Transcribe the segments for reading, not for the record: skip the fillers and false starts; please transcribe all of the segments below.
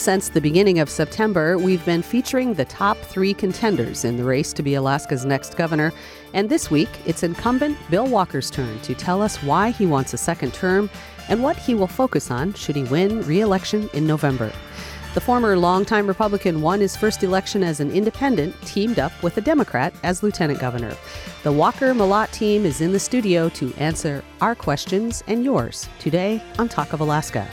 Since the beginning of September, we've been featuring the top 3 contenders in the race to be Alaska's next governor. And this week, it's incumbent Bill Walker's turn to tell us why he wants a second term and what he will focus on should he win re-election in November. The former longtime Republican won his first election as an independent, teamed up with a Democrat as lieutenant governor. The Walker-Malott team is in the studio to answer our questions and yours today on Talk of Alaska.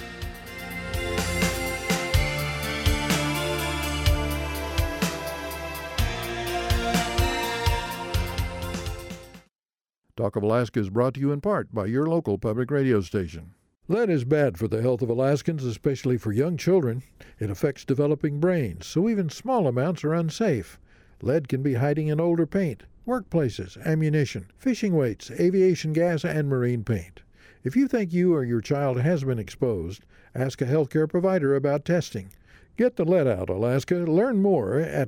Talk of Alaska is brought to you in part by your local public radio station. Lead is bad for the health of Alaskans, especially for young children. It affects developing brains, so even small amounts are unsafe. Lead can be hiding in older paint, workplaces, ammunition, fishing weights, aviation gas, and marine paint. If you think you or your child has been exposed, ask a healthcare provider about testing. Get the lead out, Alaska. Learn more at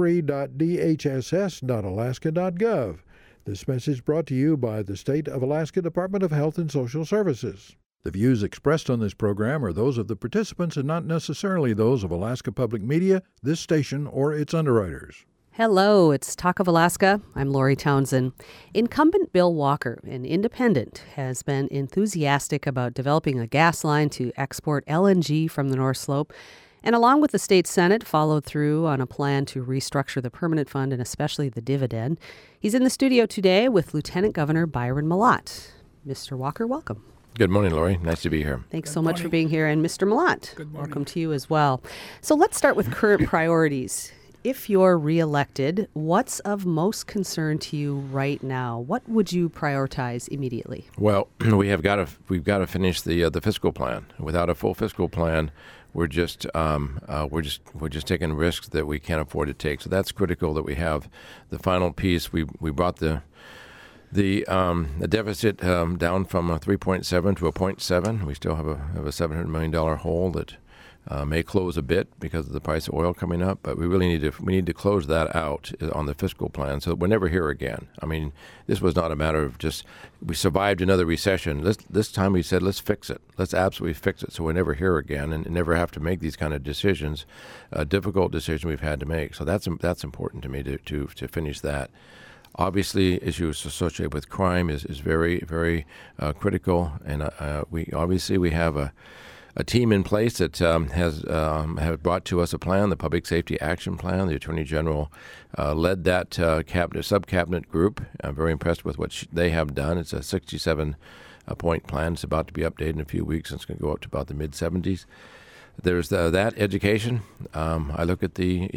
leadfree.dhss.alaska.gov. This message brought to you by the State of Alaska Department of Health and Social Services. The views expressed on this program are those of the participants and not necessarily those of Alaska Public Media, this station, or its underwriters. Hello, it's Talk of Alaska. I'm Lori Townsend. Incumbent Bill Walker, an independent, has been enthusiastic about developing a gas line to export LNG from the North Slope, and along with the state Senate, followed through on a plan to restructure the permanent fund and especially the dividend. He's in the studio today with Lieutenant Governor Byron Malott. Mr. Walker, welcome. Good morning, Lori. Nice to be here. Thanks so much for being here. And Mr. Malott, welcome to you as well. So let's start with current priorities. If you're reelected, what's of most concern to you right now? What would you prioritize immediately? Well, we've got to finish the fiscal plan. Without a full fiscal plan, we're just taking risks that we can't afford to take. So that's critical that we have the final piece. We brought the deficit down from a 3.7 to a 0.7. We still have a $700 million hole that may close a bit because of the price of oil coming up, but we really need to close that out on the fiscal plan so that we're never here again. I mean, this was not a matter of just we survived another recession. This time we said let's fix it. Let's absolutely fix it so we're never here again and never have to make these kind of decisions, difficult decisions we've had to make. So that's important to me to finish that. Obviously, issues associated with crime is very, very critical, and we have a team in place that has brought to us a plan, the Public Safety Action Plan. The Attorney General led that sub-cabinet group. I'm very impressed with what they have done. It's a 67-point plan. It's about to be updated in a few weeks, and it's going to go up to about the mid-70s. There's that education. I look at I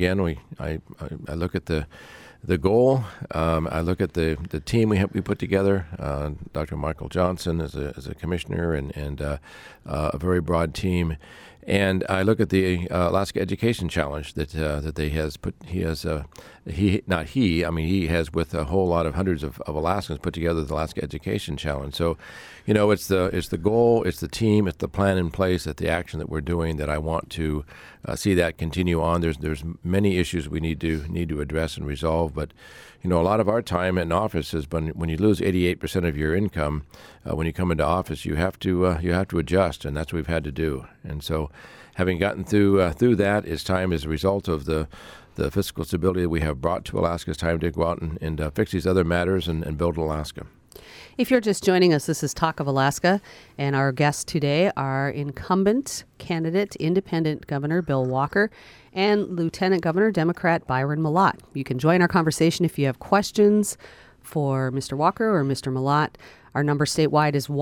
look at the goal. I look at the team we put together. Dr. Michael Johnson as a commissioner and a very broad team. And I look at the Alaska Education Challenge that he has put. He has he has with a whole lot of hundreds of Alaskans put together the Alaska Education Challenge. So, it's the goal, it's the team, it's the plan in place, it's the action that we're doing that I want to see that continue on. There's many issues we need to address and resolve, but a lot of our time in office has been when you lose 88% of your income when you come into office, you have to adjust, and that's what we've had to do. And so, having gotten through that, it's time as a result of the fiscal stability that we have brought to Alaska. It's time to go out and fix these other matters and build Alaska. If you're just joining us, this is Talk of Alaska, and our guests today are incumbent candidate, independent Governor Bill Walker and Lieutenant Governor Democrat Byron Malott. You can join our conversation if you have questions for Mr. Walker or Mr. Malott. Our number statewide is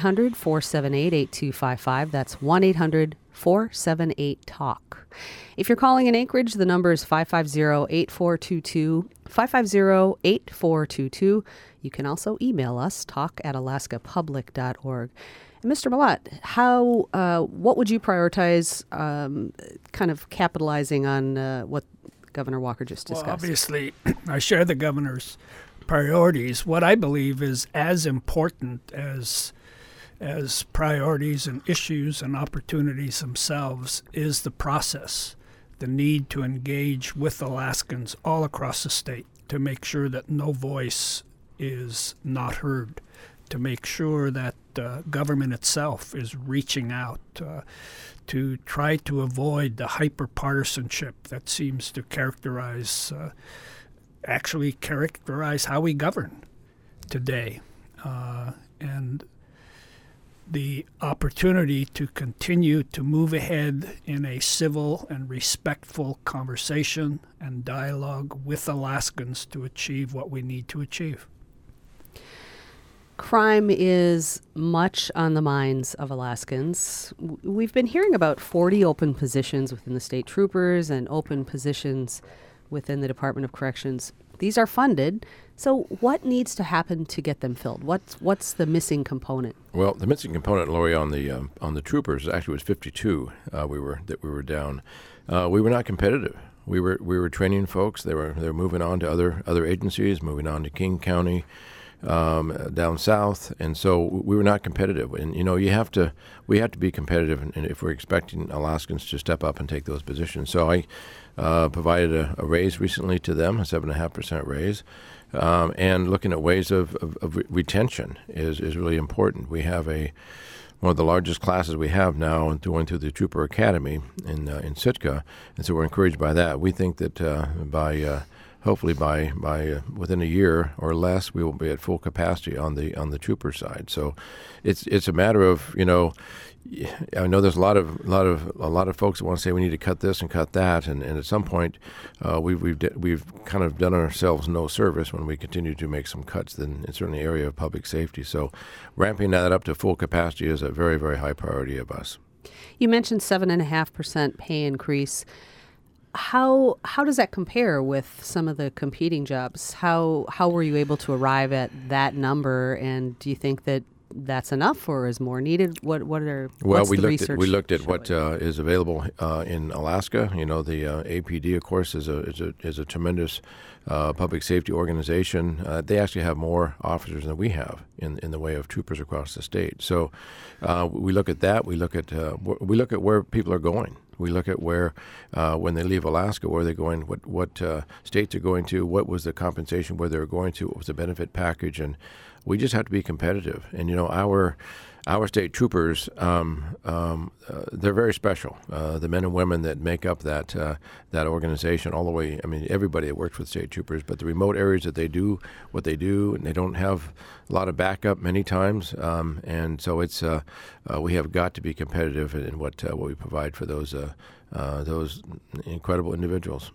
1-800-478-8255. That's 1-800-478-TALK. If you're calling in Anchorage, the number is 550-8422, 550-8422. You can also email us, talk@alaskapublic.org. And Mr. Malott, what would you prioritize kind of capitalizing on what Governor Walker just discussed? Well, obviously, I share the governor's priorities. What I believe is as important as priorities and issues and opportunities themselves is the process, the need to engage with Alaskans all across the state to make sure that no voice is not heard. to make sure that government itself is reaching out to try to avoid the hyper-partisanship that seems to characterize how we govern today. And the opportunity to continue to move ahead in a civil and respectful conversation and dialogue with Alaskans to achieve what we need to achieve. Crime is much on the minds of Alaskans. We've been hearing about 40 open positions within the state troopers and open positions within the Department of Corrections. These are funded. So what needs to happen to get them filled? What's the missing component? Well, the missing component, Lori, on the troopers actually was 52. We were down. We were not competitive. We were training folks. They were moving on to other agencies, moving on to King County, down south, and so we were not competitive. And we have to be competitive, and if we're expecting Alaskans to step up and take those positions. So I provided a raise recently to them, a 7.5% raise, and looking at ways of retention is really important. We have one of the largest classes we have now going through the Trooper Academy in Sitka, and so we're encouraged by that. We think that hopefully by within a year or less, we will be at full capacity on the trooper side. So it's a matter of I know there's a lot of folks that want to say we need to cut this and cut that, and at some point we've kind of done ourselves no service when we continue to make some cuts. Then it's certainly the area of public safety. So ramping that up to full capacity is a very, very high priority of us. You mentioned 7.5% pay increase. How does that compare with some of the competing jobs? How were you able to arrive at that number? And do you think that that's enough, or is more needed? We looked at what is available in Alaska. The APD, of course, is a tremendous public safety organization. They actually have more officers than we have in the way of troopers across the state. So we look at that. We look at where people are going. We look at where, when they leave Alaska, where they're going, what states they're going to, what was the compensation, where they're going to, what was the benefit package, and we just have to be competitive. And our state troopers, they're very special. The men and women that make up that organization, all the way. I mean, everybody that works with state troopers, but the remote areas that they do what they do, and they don't have a lot of backup many times, and so it's we have got to be competitive in what we provide for those incredible individuals.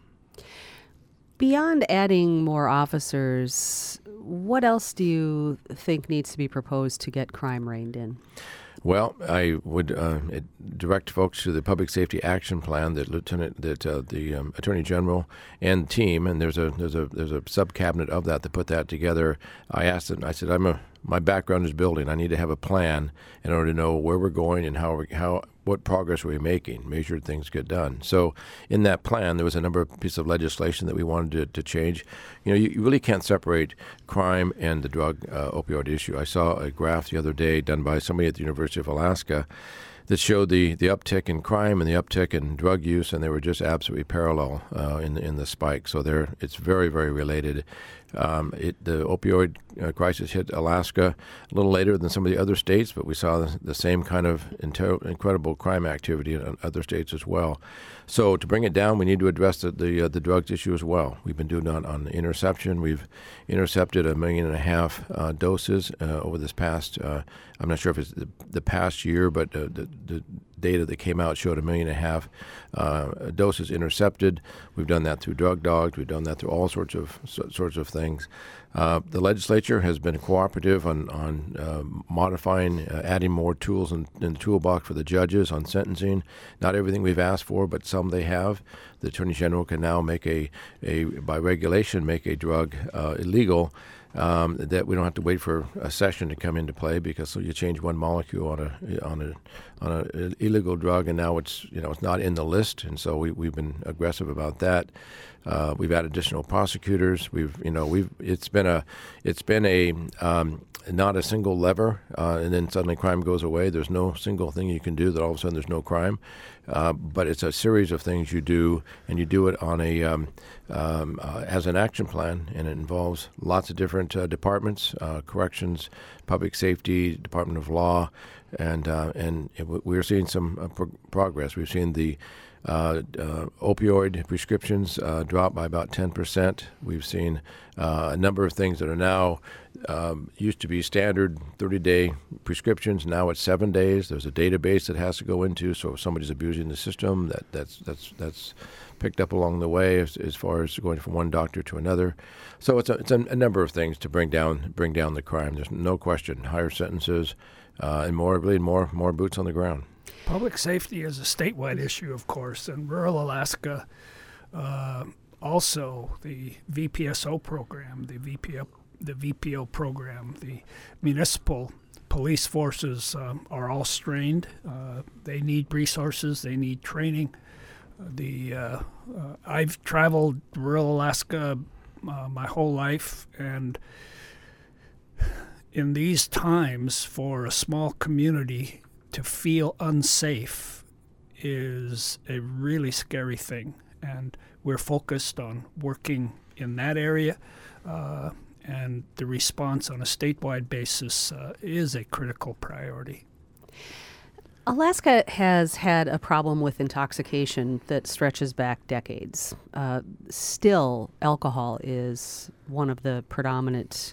Beyond adding more officers, what else do you think needs to be proposed to get crime reined in? Well, I would direct folks to the Public Safety Action Plan that the Attorney General and team, and there's a sub-cabinet of that put that together. I asked them. I said, my background is building. I need to have a plan in order to know where we're going and what progress we're making, make sure things get done. So in that plan, there was a number of pieces of legislation that we wanted to change. You really can't separate crime and the drug opioid issue. I saw a graph the other day done by somebody at the University of Alaska that showed the uptick in crime and the uptick in drug use, and they were just absolutely parallel in the spike. So it's very, very related. The opioid crisis hit Alaska a little later than some of the other states, but we saw the same kind of incredible crime activity in other states as well. So to bring it down, we need to address the drugs issue as well. We've been doing that on interception. We've intercepted 1.5 million doses over this past, I'm not sure if it's the past year, but the data that came out showed 1.5 million doses intercepted. We've done that through drug dogs. We've done that through all sorts of things. The legislature has been cooperative on modifying, adding more tools in the toolbox for the judges on sentencing. Not everything we've asked for, but some they have. The Attorney General can now by regulation, make a drug illegal. That we don't have to wait for a session to come into play, because you change one molecule on an illegal drug, and now it's not in the list, and so we've been aggressive about that. We've added additional prosecutors. It's been a not a single lever, and then suddenly crime goes away. There's no single thing you can do that all of a sudden there's no crime. But it's a series of things you do, and you do it on as an action plan, and it involves lots of different departments: corrections, public safety, Department of Law, and we're seeing some progress. We've seen the opioid prescriptions drop by about 10%. We've seen a number of things that are now used to be standard 30-day prescriptions. Now it's 7 days. There's a database that has to go into, so if somebody's abusing the system, that's picked up along the way as far as going from one doctor to another. So it's a number of things to bring down the crime. There's no question. Higher sentences and more boots on the ground. Public safety is a statewide issue, of course, and rural Alaska, also the VPSO program, the VPO program, the municipal police forces are all strained. They need resources, they need training. I've traveled rural Alaska my whole life, and in these times, for a small community to feel unsafe is a really scary thing, and we're focused on working in that area, and the response on a statewide basis is a critical priority. Alaska has had a problem with intoxication that stretches back decades. Still, alcohol is one of the predominant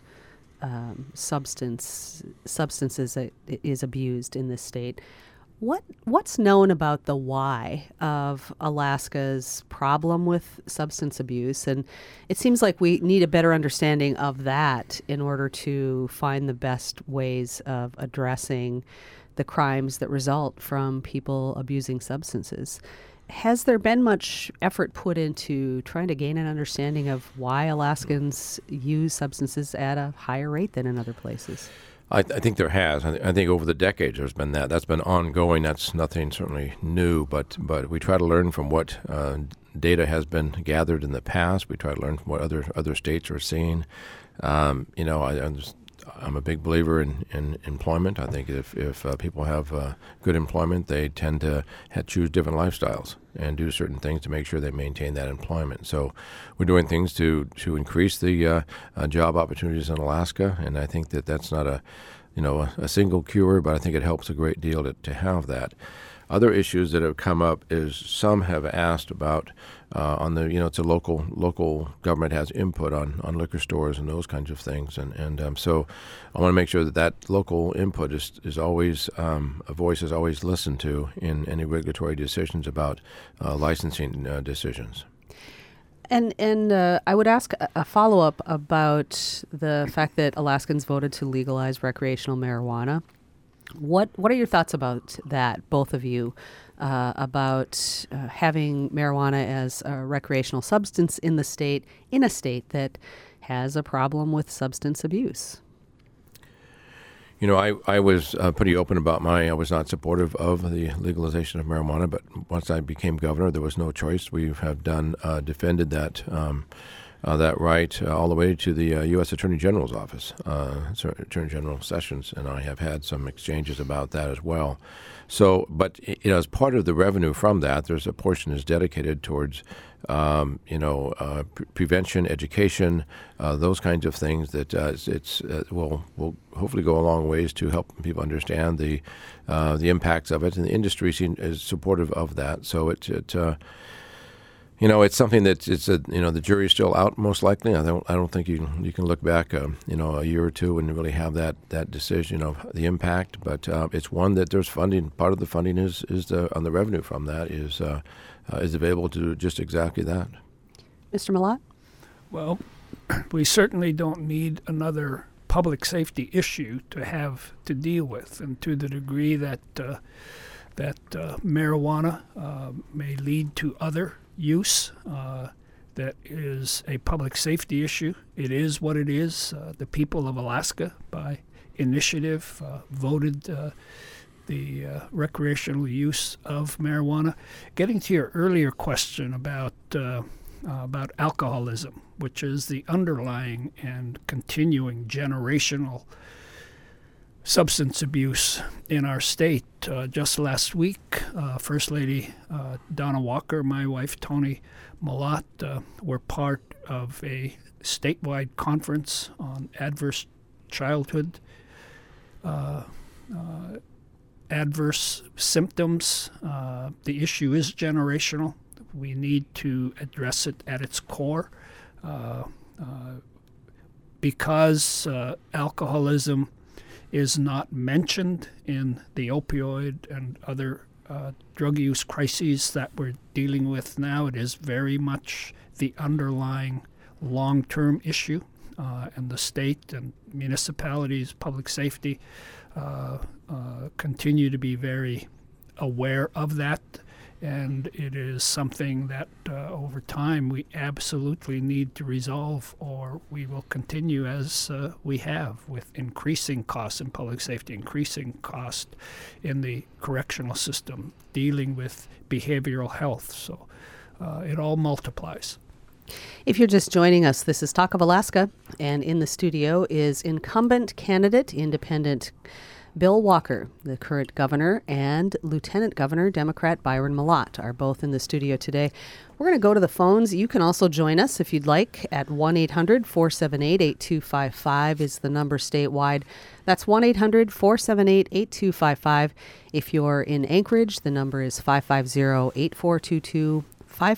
substances that is abused in this state. What's known about the why of Alaska's problem with substance abuse? And it seems like we need a better understanding of that in order to find the best ways of addressing the crimes that result from people abusing substances. Has there been much effort put into trying to gain an understanding of why Alaskans use substances at a higher rate than in other places? I think there has. I think over the decades there's been that. That's been ongoing. That's nothing certainly new, but we try to learn from what data has been gathered in the past. We try to learn from what other states are seeing. I'm a big believer in employment. I think if people have good employment, they tend to choose different lifestyles and do certain things to make sure they maintain that employment. So we're doing things to increase the job opportunities in Alaska, and I think that's not a single cure, but I think it helps a great deal to have that. Other issues that have come up is some have asked about it's a local government has input on liquor stores and those kinds of things, and so I want to make sure that local input is always a voice is always listened to in any regulatory decisions about licensing decisions. And I would ask a follow-up about the fact that Alaskans voted to legalize recreational marijuana. What are your thoughts about that, both of you, about having marijuana as a recreational substance in a state that has a problem with substance abuse? I was pretty open about I was not supportive of the legalization of marijuana, but once I became governor, there was no choice. We have defended that right all the way to the U.S. Attorney General's office. Attorney General Sessions and I have had some exchanges about that as well. So, but as part of the revenue from that, there's a portion is dedicated towards prevention, education, those kinds of things that will hopefully go a long ways to help people understand the impacts of it, and the industry is supportive of that. So it's something that the jury's still out most likely. I don't think you can look back a year or two and really have that decision of the impact. But it's one that there's funding. Part of the funding is on the revenue from that is available to do just exactly that. Mr. Malott? Well, we certainly don't need another public safety issue to have to deal with, and to the degree that marijuana may lead to other use that is a public safety issue. It is what it is. The people of Alaska, by initiative, voted the recreational use of marijuana. Getting to your earlier question about about alcoholism, which is the underlying and continuing generational substance abuse in our state. Just last week, First Lady Donna Walker, my wife Tony Malott, were part of a statewide conference on adverse childhood, adverse symptoms. The issue is generational. We need to address it at its core. Because alcoholism is not mentioned in the opioid and other drug use crises that we're dealing with now, it is very much the underlying long-term issue, and the state and municipalities, public safety, continue to be very aware of that, and it is something that over time we absolutely need to resolve, or we will continue as we have, with increasing costs in public safety, increasing cost in the correctional system, dealing with behavioral health. So it all multiplies. If you're just joining us, this is Talk of Alaska, and in the studio is incumbent candidate, independent Bill Walker, the current governor, and Lieutenant Governor, Democrat Byron Malott, are both in the studio today. We're going to go to the phones. You can also join us if you'd like at 1-800-478-8255 is the number statewide. That's 1-800-478-8255. If you're in Anchorage, the number is 550-8422.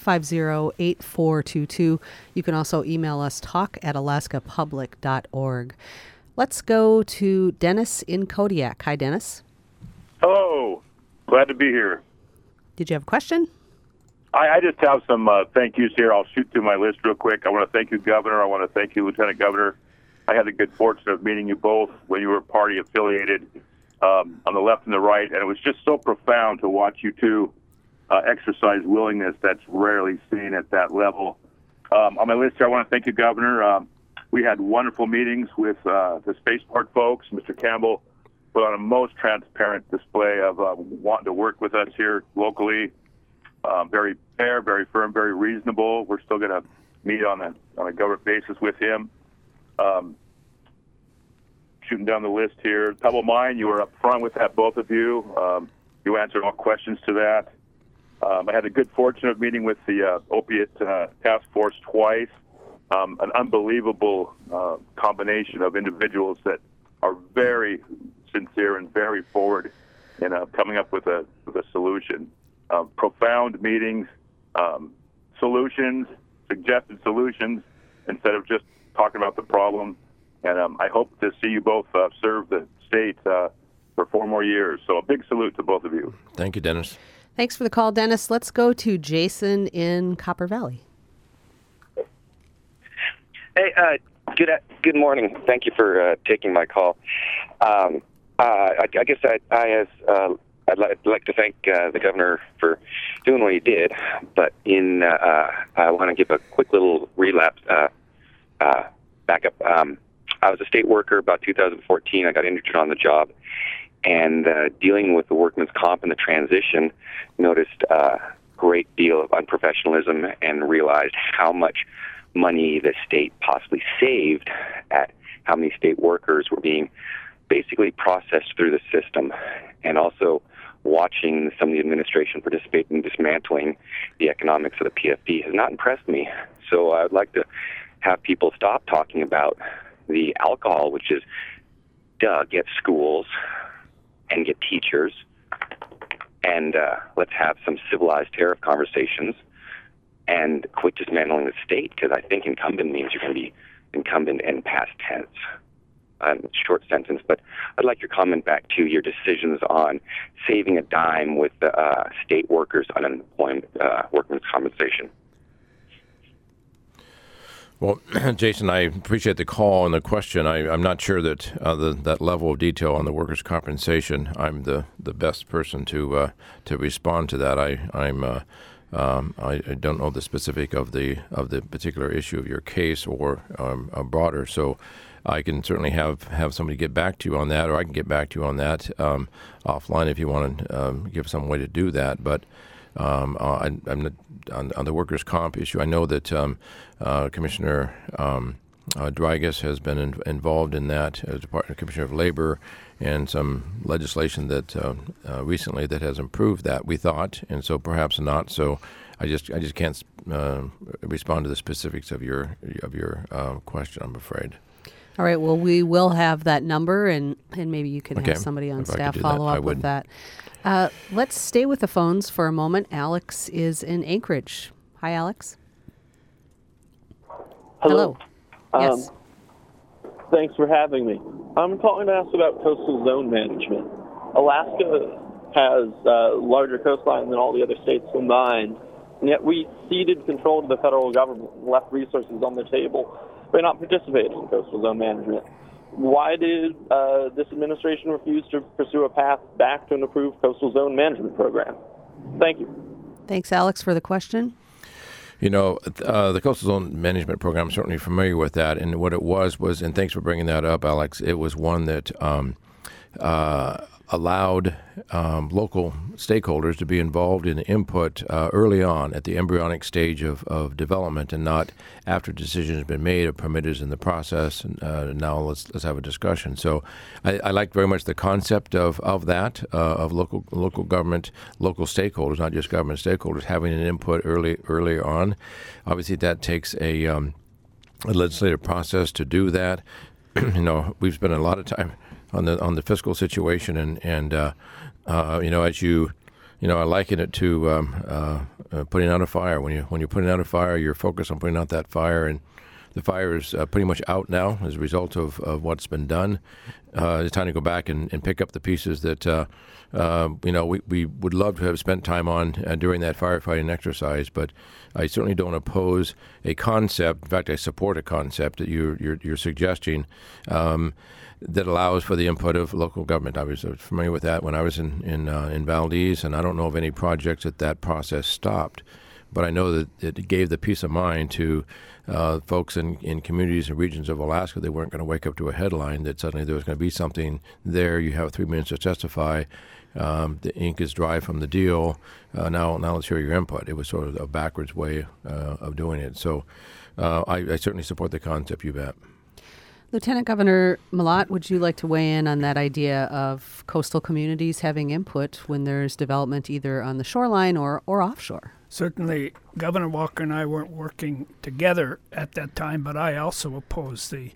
550-8422. You can also email us talk@alaskapublic.org. Let's go to Dennis in Kodiak. Hi, Dennis. Hello. Glad to be here. Did you have a question? I just have some thank yous here. I'll shoot through my list real quick. I want to thank you, Governor. I want to thank you, Lieutenant Governor. I had the good fortune of meeting you both when you were party affiliated on the left and the right, and it was just so profound to watch you two exercise willingness that's rarely seen at that level. On my list here, I want to thank you, Governor. We had wonderful meetings with the Spaceport folks. Mr. Campbell put on a most transparent display of wanting to work with us here locally. Very fair, very firm, very reasonable. We're still going to meet on a government basis with him. Shooting down the list here. Top of mine, you were up front with that, both of you. You answered all questions to that. I had the good fortune of meeting with the opiate task force twice. An unbelievable combination of individuals that are very sincere and very forward in coming up with a solution. Profound meetings, solutions, suggested solutions, instead of just talking about the problem. And I hope to see you both serve the state for 4 more years. So a big salute to both of you. Thank you, Dennis. Thanks for the call, Dennis. Let's go to Jason in Copper Valley. Hey, good morning. Thank you for taking my call. I guess I'd like to thank the governor for doing what he did, but I want to give a quick little relapse backup. I was a state worker about 2014. I got injured on the job, and dealing with the workman's comp and the transition, noticed a great deal of unprofessionalism and realized how much money the state possibly saved at how many state workers were being basically processed through the system, and also watching some of the administration participate in dismantling the economics of the PFD has not impressed me. So I would like to have people stop talking about the alcohol, which is, get schools and get teachers, and let's have some civilized tariff conversations and quit dismantling the state, because I think incumbent means you're going to be incumbent in past tense. Short sentence, but I'd like your comment back to your decisions on saving a dime with state workers' unemployment workmen's compensation. Well, Jason, I appreciate the call and the question. I'm not sure that that level of detail on the workers' compensation, I'm the best person to respond to that. I don't know the specific of the particular issue of your case or broader, so I can certainly have somebody get back to you on that, or I can get back to you on that offline if you want to give some way to do that. But on the workers' comp issue, I know that Commissioner Drygas has been involved in that as Commissioner of Labor, and some legislation that recently that has improved that, we thought, and so perhaps not. So I just can't respond to the specifics of your question, I'm afraid. All right. Well, we will have that number, and maybe you can have somebody on staff follow up with that. Let's stay with the phones for a moment. Alex is in Anchorage. Hi, Alex. Hello. Yes. Thanks for having me. I'm calling to ask about coastal zone management. Alaska has a larger coastline than all the other states combined, and yet we ceded control to the federal government and left resources on the table by not participating in coastal zone management. Why did this administration refuse to pursue a path back to an approved coastal zone management program? Thank you. Thanks, Alex, for the question. You know, the Coastal Zone Management Program, I'm certainly familiar with that. And what it was, and thanks for bringing that up, Alex, it was one that allowed local stakeholders to be involved in input early on at the embryonic stage of development, and not after decisions have been made or permitted in the process. And now let's have a discussion. So I like very much the concept of that, of local government, local stakeholders, not just government stakeholders, having an input early on. Obviously, that takes a legislative process to do that. You know, we've spent a lot of time on the fiscal situation, and you know, as you know, I liken it to putting out a fire. When you're putting out a fire, you're focused on putting out that fire, and the fire is pretty much out now as a result of what's been done. It's time to go back and pick up the pieces that you know, we would love to have spent time on during that firefighting exercise. But I certainly don't oppose a concept. In fact, I support a concept that you're suggesting. That allows for the input of local government. I was familiar with that when I was in Valdez, and I don't know of any projects that process stopped. But I know that it gave the peace of mind to folks in communities and regions of Alaska. They weren't going to wake up to a headline that suddenly there was going to be something there. You have 3 minutes to testify. The ink is dry from the deal. Now let's hear your input. It was sort of a backwards way of doing it. So I certainly support the concept, you bet. Lieutenant Governor Malott, would you like to weigh in on that idea of coastal communities having input when there's development either on the shoreline or offshore? Certainly, Governor Walker and I weren't working together at that time, but I also opposed the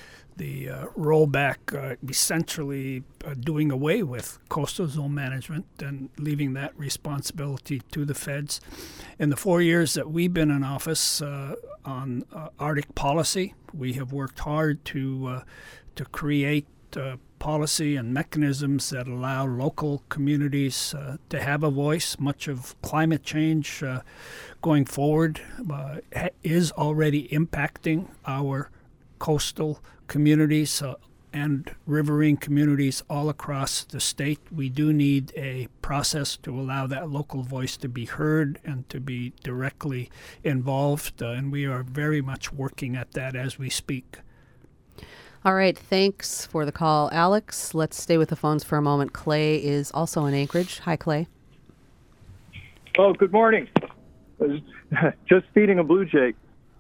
rollback, essentially doing away with coastal zone management and leaving that responsibility to the feds. In the 4 years that we've been in office on Arctic policy, we have worked hard to create policy and mechanisms that allow local communities to have a voice. Much of climate change going forward is already impacting our coastal communities and riverine communities all across the state. We do need a process to allow that local voice to be heard and to be directly involved, and we are very much working at that as we speak. All right, thanks for the call, Alex. Let's stay with the phones for a moment. Clay is also in Anchorage. Hi, Clay. Oh, good morning. I was just feeding a blue jay.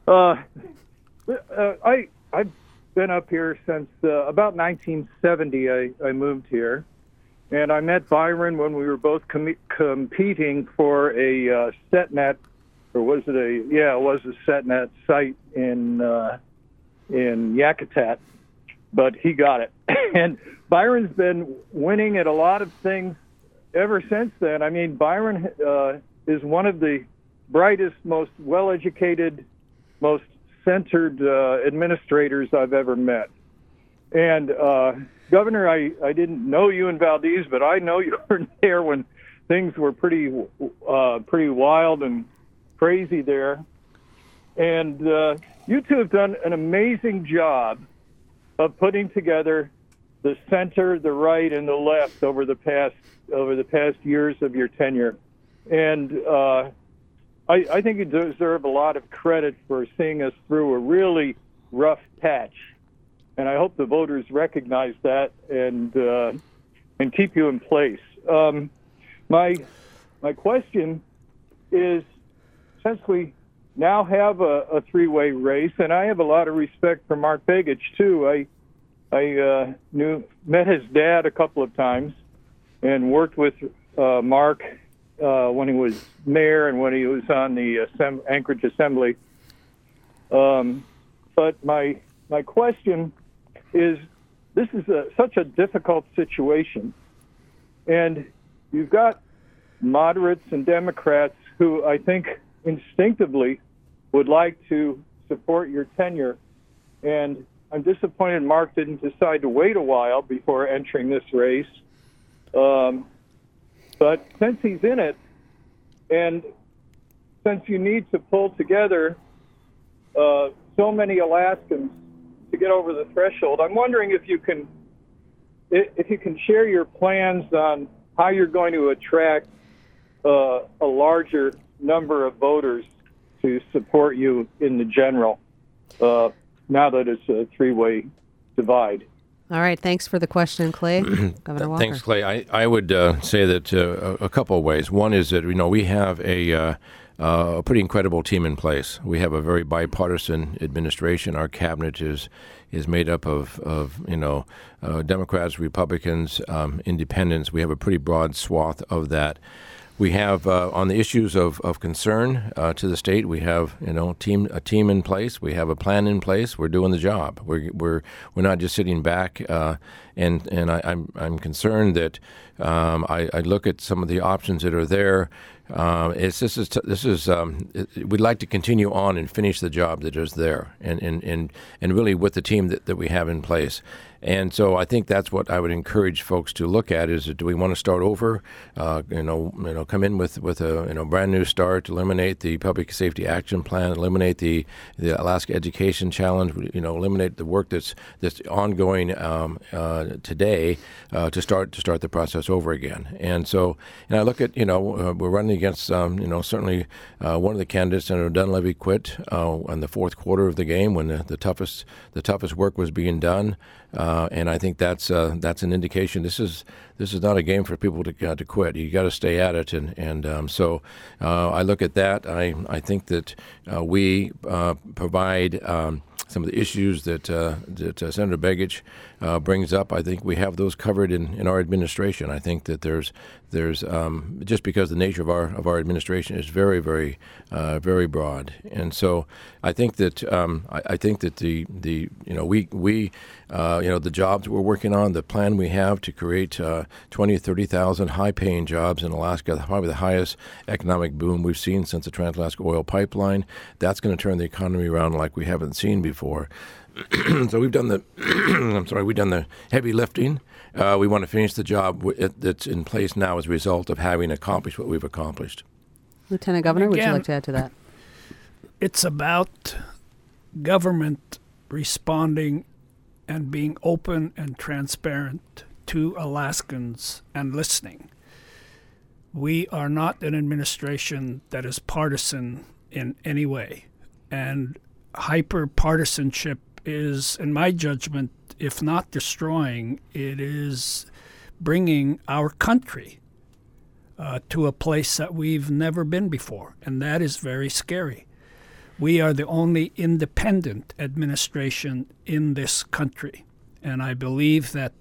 I've been up here since about 1970. I moved here, and I met Byron when we were both competing for a SETNet, or was it a? Yeah, it was a SETNet site in Yakutat, but he got it. And Byron's been winning at a lot of things ever since then. I mean, Byron is one of the brightest, most well-educated, most centered administrators I've ever met. And Governor, I didn't know you in Valdez, but I know you were there when things were pretty wild and crazy there. And you two have done an amazing job of putting together the center, the right, and the left over the past years of your tenure. And I think you deserve a lot of credit for seeing us through a really rough patch, and I hope the voters recognize that and keep you in place. My question is, since we now have a three-way race, and I have a lot of respect for Mark Begich, too. I met his dad a couple of times and worked with Mark when he was mayor and when he was on the Anchorage Assembly. But my question is, this is such a difficult situation, and you've got moderates and Democrats who I think instinctively would like to support your tenure, and I'm disappointed Mark didn't decide to wait a while before entering this race. But since he's in it, and since you need to pull together so many Alaskans to get over the threshold, I'm wondering if you can share your plans on how you're going to attract a larger number of voters to support you in the general, now that it's a three-way divide. All right. Thanks for the question, Clay. Governor Walker. Thanks, Clay. I would say that a couple of ways. One is that, we have a pretty incredible team in place. We have a very bipartisan administration. Our cabinet is made up of Democrats, Republicans, independents. We have a pretty broad swath of that. We have on the issues of concern to the state. We have a team in place. We have a plan in place. We're doing the job. We're not just sitting back. And I'm concerned that I look at some of the options that are there. We'd like to continue on and finish the job that is there, and really with the team that we have in place. And so I think that's what I would encourage folks to look at: is do we want to start over? Come in with a brand new start, eliminate the Public Safety Action Plan, eliminate the Alaska Education Challenge, eliminate the work that's ongoing today to start the process over again. And so, I look at we're running against certainly one of the candidates, Senator Dunleavy, quit in the fourth quarter of the game when the toughest work was being done. And I think that's an indication this is not a game for people to quit. You got to stay at it, and so I look at that. I think that we provide some of the issues that Senator Begich brings up. I think we have those covered in our administration. I think that there's just because the nature of our administration is very, very, very broad, and so I think that the jobs we're working on, the plan we have to create 20,000 or 30,000 high-paying jobs in Alaska, probably the highest economic boom we've seen since the Trans-Alaska Oil Pipeline. That's going to turn the economy around like we haven't seen before. So we've done the heavy lifting. We want to finish the job that's in place now as a result of having accomplished what we've accomplished. Lieutenant Governor, would you like to add to that? It's about government responding and being open and transparent to Alaskans and listening. We are not an administration that is partisan in any way, and hyper-partisanship is, in my judgment, if not destroying, it is bringing our country to a place that we've never been before, and that is very scary. We are the only independent administration in this country, and I believe that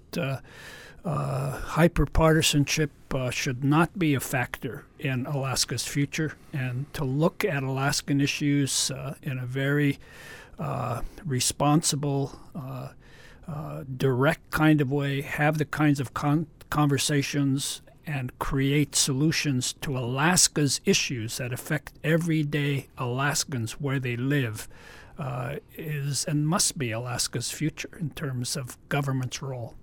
hyper-partisanship should not be a factor in Alaska's future, and to look at Alaskan issues in a very responsible, direct kind of way, have the kinds of conversations and create solutions to Alaska's issues that affect everyday Alaskans where they live is and must be Alaska's future in terms of government's role.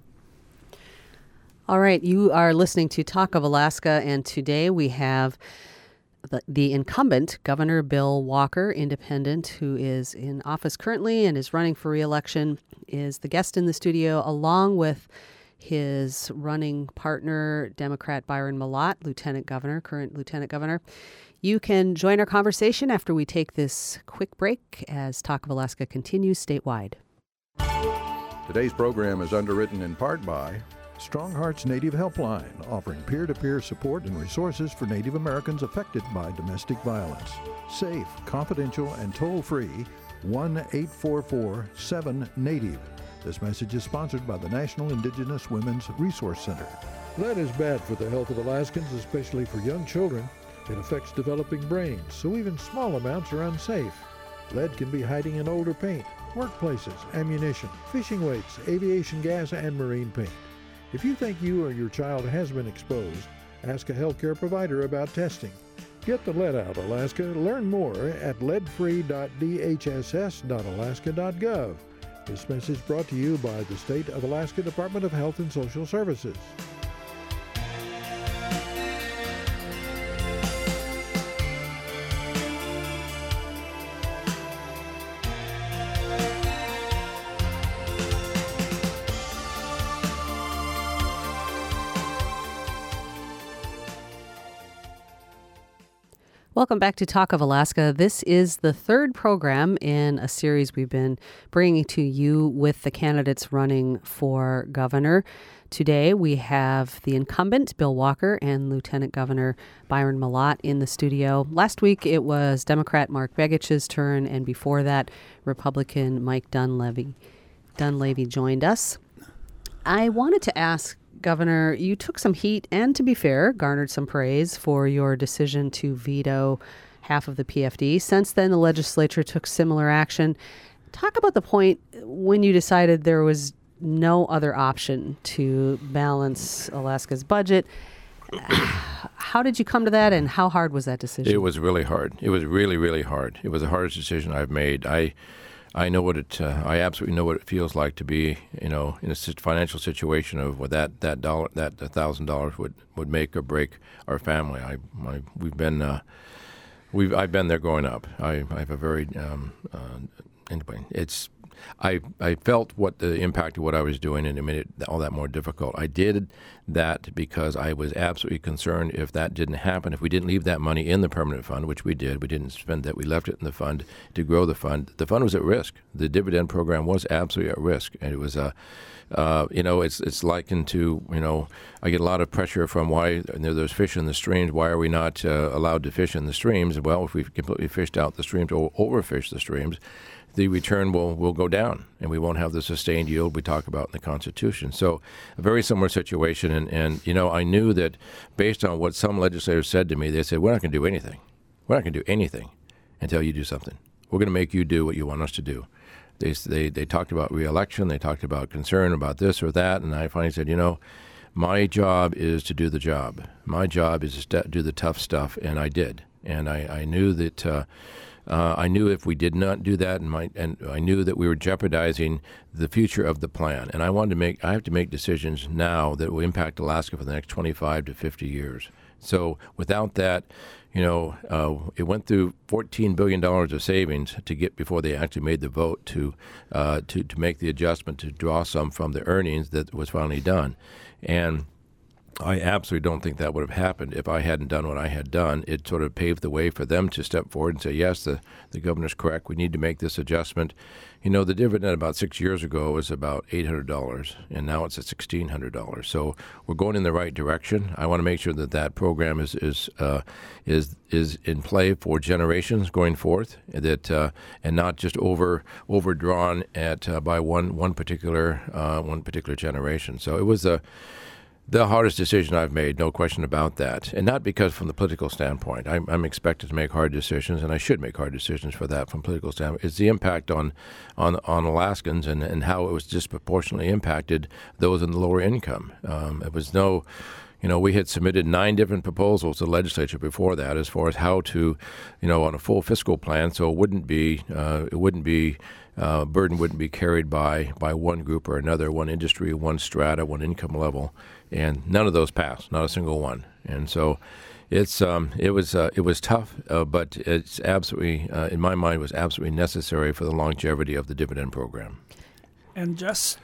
All right, you are listening to Talk of Alaska, and today we have the incumbent, Governor Bill Walker, independent, who is in office currently and is running for re-election, is the guest in the studio, along with his running partner, Democrat Byron Mallott, current Lieutenant Governor. You can join our conversation after we take this quick break as Talk of Alaska continues statewide. Today's program is underwritten in part by Strong Hearts Native Helpline, offering peer-to-peer support and resources for Native Americans affected by domestic violence. Safe, confidential, and toll-free, 1-844-7-NATIVE. This message is sponsored by the National Indigenous Women's Resource Center. Lead is bad for the health of Alaskans, especially for young children. It affects developing brains, so even small amounts are unsafe. Lead can be hiding in older paint, workplaces, ammunition, fishing weights, aviation gas, and marine paint. If you think you or your child has been exposed, ask a healthcare provider about testing. Get the lead out, Alaska. Learn more at leadfree.dhss.alaska.gov. This message brought to you by the State of Alaska Department of Health and Social Services. Welcome back to Talk of Alaska. This is the third program in a series we've been bringing to you with the candidates running for governor. Today we have the incumbent, Bill Walker, and Lieutenant Governor Byron Mallott in the studio. Last week it was Democrat Mark Begich's turn, and before that, Republican Mike Dunleavy joined us. I wanted to ask, Governor, you took some heat and, to be fair, garnered some praise for your decision to veto half of the PFD. Since then, the legislature took similar action. Talk about the point when you decided there was no other option to balance Alaska's budget. How did you come to that, and how hard was that decision? It was really hard. It was really, really hard. It was the hardest decision I've made. I know what it. I absolutely know what it feels like to be, in a financial situation of what that $1,000 would make or break our family. I've been there growing up. I have a very anyway. I felt what the impact of what I was doing, and it made it all that more difficult. I did that because I was absolutely concerned if that didn't happen, if we didn't leave that money in the permanent fund, which we did. We didn't spend that. We left it in the fund to grow the fund. The fund was at risk. The dividend program was absolutely at risk, and it was it's likened to, I get a lot of pressure from why there's fish in the streams. Why are we not allowed to fish in the streams? Well, if we've completely fished out the streams or overfished the streams, the return will go down, and we won't have the sustained yield we talk about in the Constitution. So a very similar situation, and I knew that based on what some legislators said to me, they said, we're not going to do anything. We're not going to do anything until you do something. We're going to make you do what you want us to do. They talked about re-election. They talked about concern about this or that, and I finally said, my job is to do the job. My job is to do the tough stuff, and I did. And I knew that I knew if we did not do that, and I knew that we were jeopardizing the future of the plan. And I have to make decisions now that will impact Alaska for the next 25 to 50 years. So without that, it went through $14 billion of savings to get before they actually made the vote to make the adjustment to draw some from the earnings that was finally done. And I absolutely don't think that would have happened if I hadn't done what I had done. It sort of paved the way for them to step forward and say, yes, the governor's correct. We need to make this adjustment. The dividend about 6 years ago was about $800, and now it's at $1,600. So we're going in the right direction. I want to make sure that program is in play for generations going forth, that and not just overdrawn by one particular generation. So it was the hardest decision I've made, no question about that. And not because from the political standpoint. I'm expected to make hard decisions, and I should make hard decisions for that from a political standpoint. It's the impact on Alaskans and how it was disproportionately impacted those in the lower income. It was we had submitted 9 different proposals to the legislature before that as far as how to, on a full fiscal plan, so burden wouldn't be carried by one group or another, one industry, one strata, one income level, and none of those passed, not a single one. And so it was tough, but it's absolutely, in my mind, was absolutely necessary for the longevity of the dividend program. And just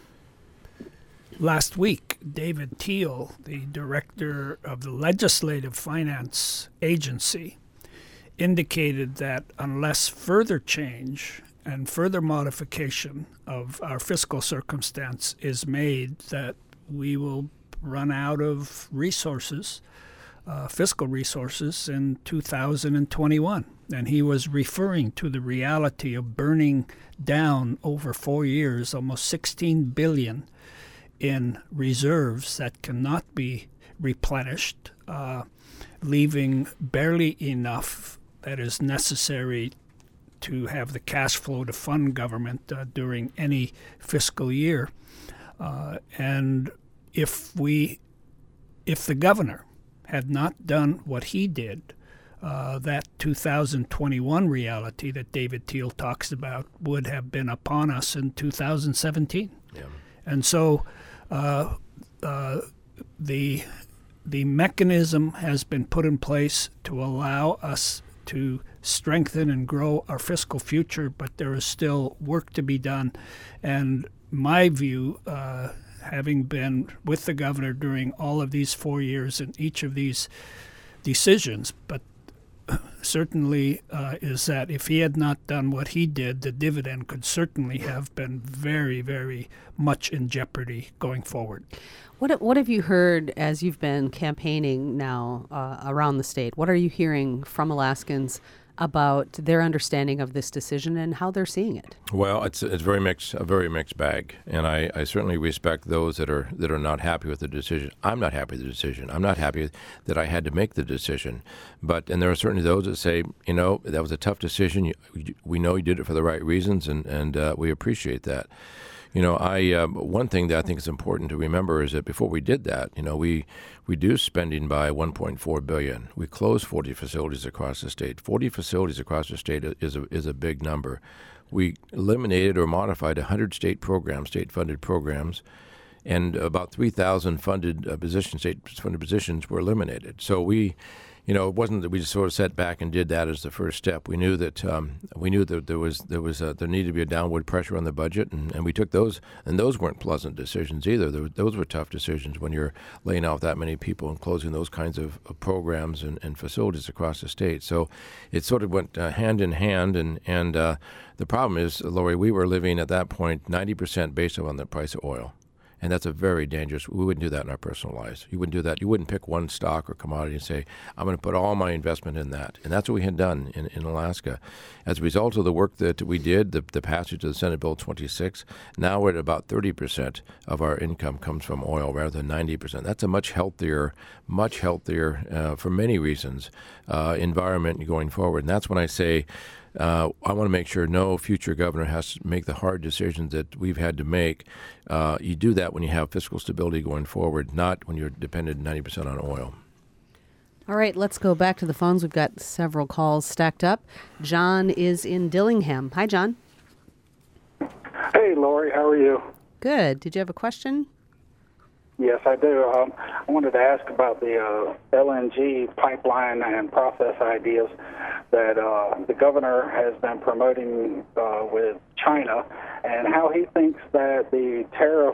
last week, David Teal, the director of the Legislative Finance Agency, indicated that unless further change and further modification of our fiscal circumstance is made, that we will run out of resources, fiscal resources, in 2021. And he was referring to the reality of burning down over 4 years almost $16 billion in reserves that cannot be replenished, leaving barely enough that is necessary to have the cash flow to fund government during any fiscal year. And if the governor had not done what he did, that 2021 reality that David Thiel talks about would have been upon us in 2017. Yeah. And so the mechanism has been put in place to allow us to strengthen and grow our fiscal future, but there is still work to be done. And my view, having been with the governor during all of these 4 years in each of these decisions, but certainly is that if he had not done what he did, the dividend could certainly have been very, very much in jeopardy going forward. What have you heard as you've been campaigning now around the state? What are you hearing from Alaskans about their understanding of this decision and how they're seeing it? Well, it's a very mixed bag, and I certainly respect those that are not happy with the decision. I'm not happy with the decision. I'm not happy that I had to make the decision. And there are certainly those that say, that was a tough decision. We know you did it for the right reasons, and we appreciate that. One thing that I think is important to remember is that before we did that, we reduced spending by $1.4 billion. We closed 40 facilities across the state. 40 facilities across the state is a big number. We eliminated or modified 100 state-funded programs, and about 3,000 state-funded positions were eliminated. So it wasn't that we just sort of sat back and did that as the first step. We knew that there needed to be a downward pressure on the budget, and we took those, and those weren't pleasant decisions either. Those were tough decisions when you're laying off that many people and closing those kinds of programs and facilities across the state. So it sort of went hand in hand, and the problem is, Lori, we were living at that point 90% based on the price of oil. And that's a very dangerous. We wouldn't do that in our personal lives. You wouldn't do that. You wouldn't pick one stock or commodity and say, I'm going to put all my investment in that. And that's what we had done in Alaska. As a result of the work that we did, the passage of the Senate Bill 26, now we're at about 30% of our income comes from oil rather than 90%. That's a much healthier, for many reasons, environment going forward. And that's when I say, I want to make sure no future governor has to make the hard decisions that we've had to make. You do that when you have fiscal stability going forward, not when you're dependent 90% on oil. All right, let's go back to the phones. We've got several calls stacked up. John is in Dillingham. Hi, John. Hey, Lori. How are you? Good. Did you have a question? Yes, I do. I wanted to ask about the LNG pipeline and process ideas that the governor has been promoting with China, and how he thinks that the tariff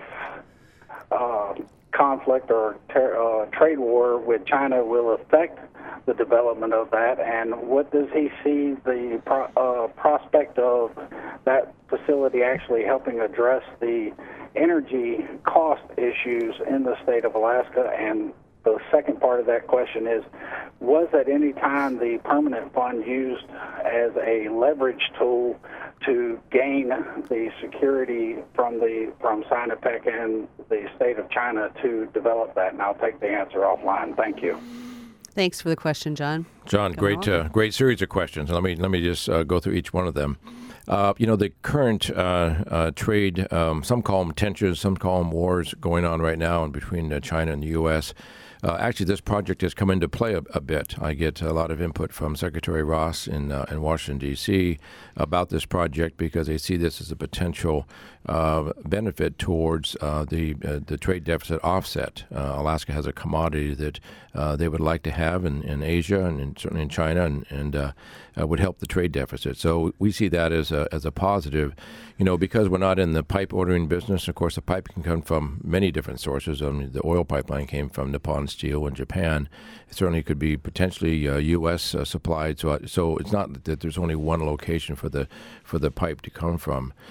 conflict or trade war with China will affect the development of that, and what does he see the prospect of that facility actually helping address the energy cost issues in the state of Alaska? And the second part of that question is, was at any time the permanent fund used as a leverage tool to gain the security from Sinopec and the state of China to develop that? And I'll take the answer offline. Thank you. Thanks for the question, John. John, great series of questions. Let me just go through each one of them. The current trade, some call them tensions, some call them wars going on right now between China and the U.S. Actually, this project has come into play a bit. I get a lot of input from Secretary Ross in Washington, D.C. about this project because they see this as a potential benefit towards the trade deficit offset. Alaska has a commodity that they would like to have in Asia and certainly in China and would help the trade deficit. So we see that as a positive, because we're not in the pipe ordering business. Of course, the pipe can come from many different sources. I mean, the oil pipeline came from Nippon Steel in Japan. It certainly could be potentially U.S. supplied. So it's not that there's only one location for the pipe to come from.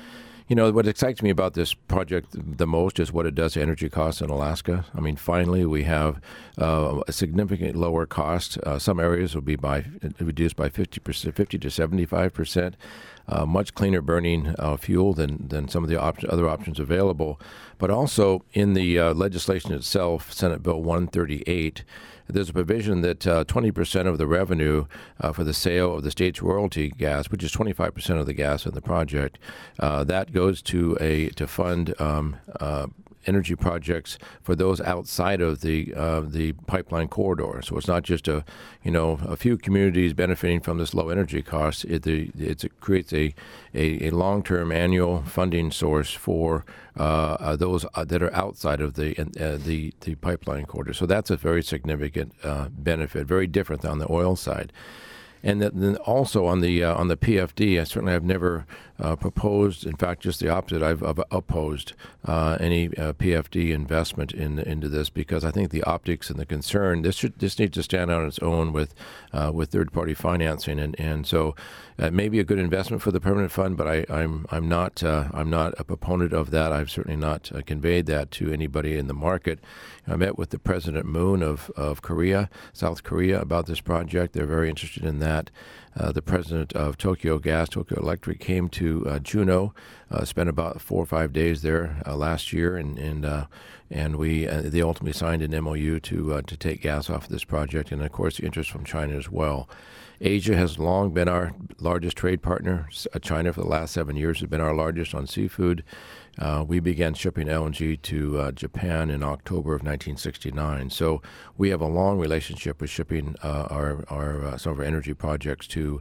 What excites me about this project the most is what it does to energy costs in Alaska. I mean, finally, we have a significant lower cost. Some areas will be reduced by 50%, 50 to 75%. Much cleaner burning fuel than some of the other options available. But also in the legislation itself, Senate Bill 138, there's a provision that 20% of the revenue for the sale of the state's royalty gas, which is 25% of the gas in the project, that goes to fund energy projects for those outside of the pipeline corridor. So it's not just a few communities benefiting from this low energy cost. It creates a long-term annual funding source for those that are outside of the pipeline corridor. So that's a very significant benefit, very different than on the oil side. And then also on the PFD, I certainly have never proposed. In fact, just the opposite. I've opposed any PFD investment into this because I think the optics and the concern this needs to stand on its own with third-party financing, and so it may be a good investment for the permanent fund, but I'm not a proponent of that. I've certainly not conveyed that to anybody in the market. I met with the President Moon of South Korea, about this project. They're very interested in that. The president of Tokyo Electric, came to Juneau, spent about 4 or 5 days there last year, and they ultimately signed an MOU to take gas off of this project, and of course the interest from China as well. Asia has long been our largest trade partner. China, for the last 7 years, has been our largest on seafood. We began shipping LNG to Japan in October of 1969. So we have a long relationship with shipping some of our energy projects to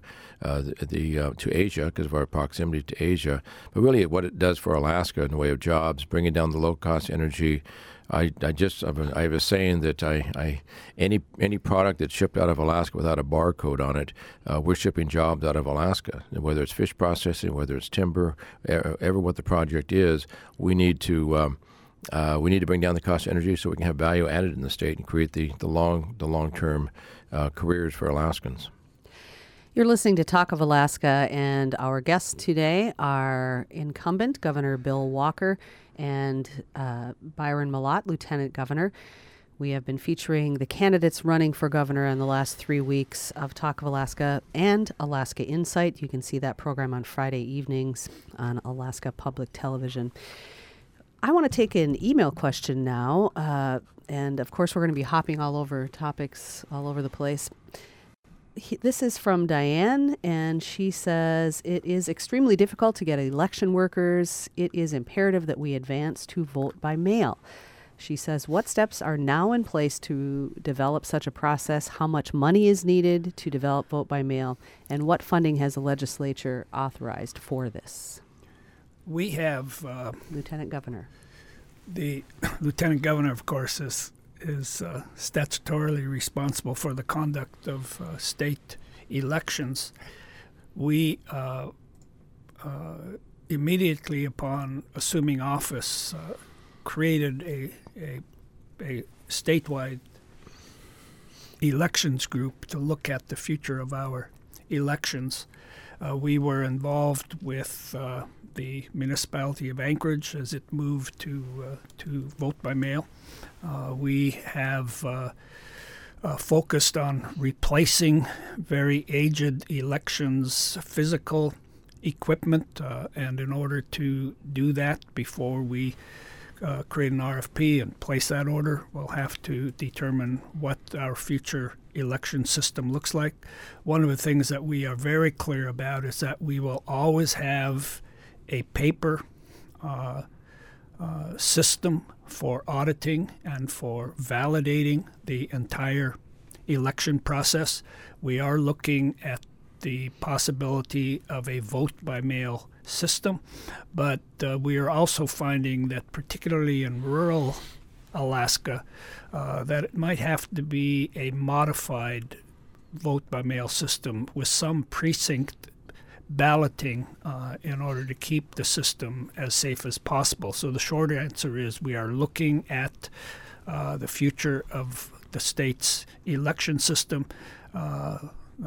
Asia because of our proximity to Asia. But really, what it does for Alaska in the way of jobs, bringing down the low-cost energy. I have a saying that any product that's shipped out of Alaska without a barcode on it, we're shipping jobs out of Alaska. Whether it's fish processing, whether it's timber, ever what the project is, we need to bring down the cost of energy so we can have value added in the state and create the long-term careers for Alaskans. You're listening to Talk of Alaska, and our guests today are incumbent Governor Bill Walker and Byron Mallott, Lieutenant Governor. We have been featuring the candidates running for governor in the last 3 weeks of Talk of Alaska and Alaska Insight. You can see that program on Friday evenings on Alaska Public Television. I want to take an email question now, and of course we're going to be hopping all over topics all over the place. This is from Diane, and she says, it is extremely difficult to get election workers. It is imperative that we advance to vote by mail. She says, what steps are now in place to develop such a process? How much money is needed to develop vote by mail? And what funding has the legislature authorized for this? We have... Lieutenant Governor. The Lieutenant Governor, of course, is statutorily responsible for the conduct of state elections. We immediately upon assuming office created a statewide elections group to look at the future of our elections. We were involved with the municipality of Anchorage as it moved to vote by mail. We have focused on replacing very aged elections physical equipment, and in order to do that before we create an RFP and place that order, we'll have to determine what our future election system looks like. One of the things that we are very clear about is that we will always have a paper system for auditing and for validating the entire election process. We are looking at the possibility of a vote-by-mail system, but we are also finding that particularly in rural Alaska, that it might have to be a modified vote-by-mail system with some precinct balloting in order to keep the system as safe as possible. So the short answer is we are looking at the future of the state's election system.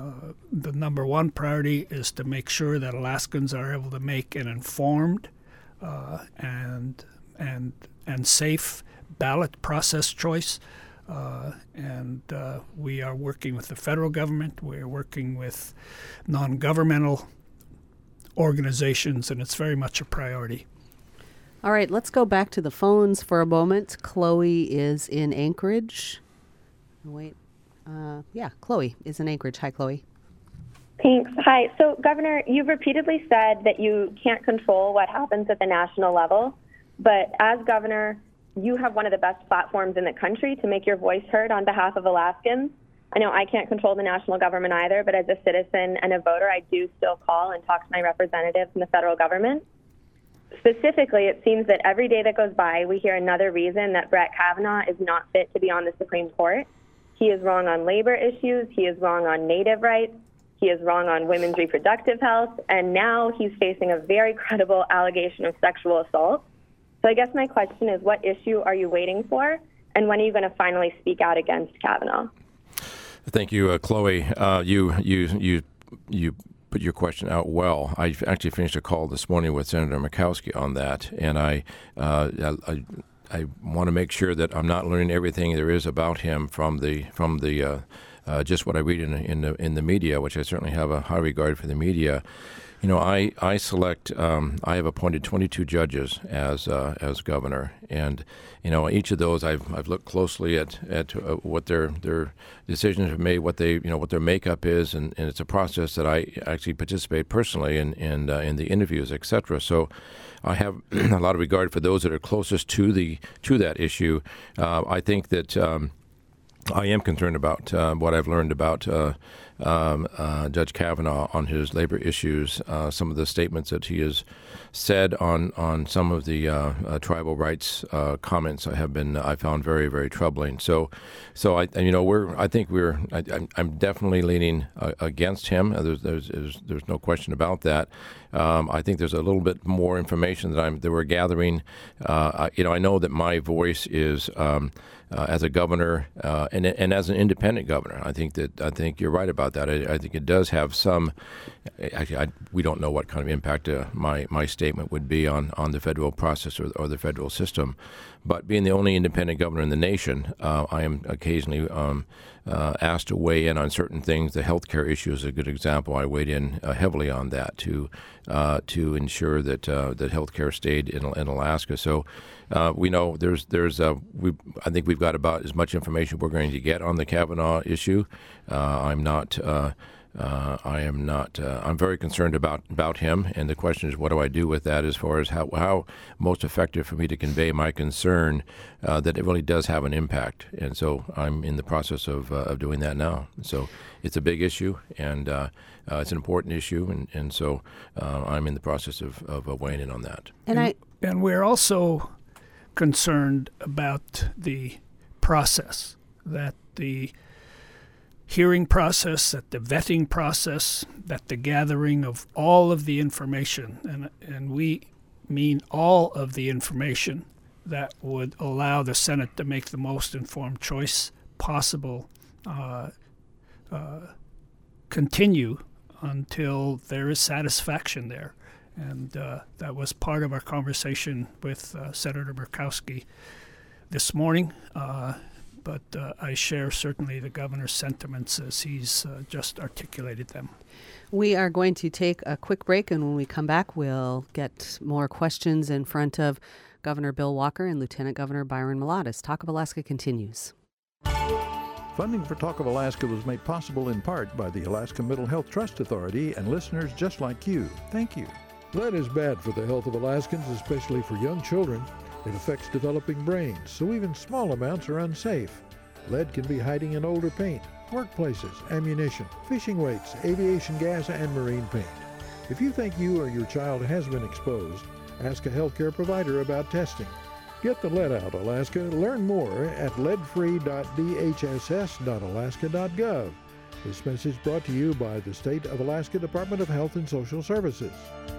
The number one priority is to make sure that Alaskans are able to make an informed and safe ballot process choice. And we are working with the federal government. We are working with non-governmental organizations, and it's very much a priority. All right, let's go back to the phones for a moment. Chloe is in Anchorage. Chloe is in Anchorage. Hi, Chloe. Thanks. Hi. So, Governor, you've repeatedly said that you can't control what happens at the national level, but as governor, you have one of the best platforms in the country to make your voice heard on behalf of Alaskans. I know I can't control the national government either, but as a citizen and a voter, I do still call and talk to my representatives in the federal government. Specifically, it seems that every day that goes by, we hear another reason that Brett Kavanaugh is not fit to be on the Supreme Court. He is wrong on labor issues. He is wrong on Native rights. He is wrong on women's reproductive health. And now he's facing a very credible allegation of sexual assault. So I guess my question is, what issue are you waiting for? And when are you going to finally speak out against Kavanaugh? Thank you, Chloe. You put your question out well. I actually finished a call this morning with Senator Murkowski on that, and I want to make sure that I'm not learning everything there is about him from the just what I read in the media, which I certainly have a high regard for the media. You know, I select. I have appointed 22 judges as governor, and you know, each of those I've looked closely at what their decisions have made, what their makeup is, and it's a process that I actually participate personally in the interviews, etc. So I have a lot of regard for those that are closest to that issue. I think that I am concerned about what I've learned about Judge Kavanaugh on his labor issues, some of the statements that he has said on some of the tribal rights comments I found very, very troubling. So I'm definitely leaning against him. There's no question about that. I think there's a little bit more information that we're gathering. I know that my voice is as a governor and as an independent governor. I think you're right about that. I think it does have some. Actually, we don't know what kind of impact my statement would be on the federal process or the federal system. But being the only independent governor in the nation, I am occasionally asked to weigh in on certain things. The healthcare issue is a good example. I weighed in heavily on that to ensure that healthcare stayed in Alaska. So we know I think we've got about as much information we're going to get on the Kavanaugh issue. I'm very concerned about him, and the question is, what do I do with that as far as how most effective for me to convey my concern that it really does have an impact. And so I'm in the process of doing that now. So it's a big issue, and it's an important issue, and so I'm in the process of weighing in on that. And we're also concerned about the process, that the hearing process, that the vetting process, that the gathering of all of the information, and we mean all of the information that would allow the Senate to make the most informed choice possible, continue until there is satisfaction there. And that was part of our conversation with Senator Murkowski this morning. But I share certainly the governor's sentiments as he's just articulated them. We are going to take a quick break, and when we come back, we'll get more questions in front of Governor Bill Walker and Lieutenant Governor Byron Mulatus. Talk of Alaska continues. Funding for Talk of Alaska was made possible in part by the Alaska Mental Health Trust Authority and listeners just like you. Thank you. Lead is bad for the health of Alaskans, especially for young children. It affects developing brains, so even small amounts are unsafe. Lead can be hiding in older paint, workplaces, ammunition, fishing weights, aviation gas, and marine paint. If you think you or your child has been exposed, ask a healthcare provider about testing. Get the lead out, Alaska. Learn more at leadfree.dhss.alaska.gov. This message brought to you by the State of Alaska Department of Health and Social Services.